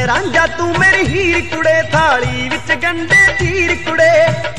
रांझा तू मेरी हीर कुड़े थाली विच गंडे तीर कुड़े